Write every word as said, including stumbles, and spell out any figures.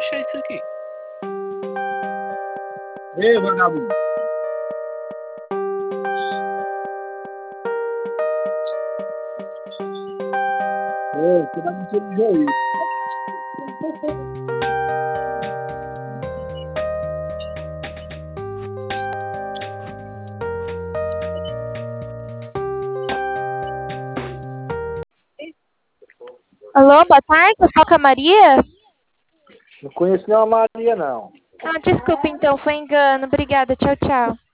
achar isso aqui. Ei, vagabundo. Ei, você vai me tirar de Alô, boa tarde, eu falo com a Maria? Não conheço nenhuma Maria, não. Ah, desculpa então, foi engano. Obrigada, tchau, tchau.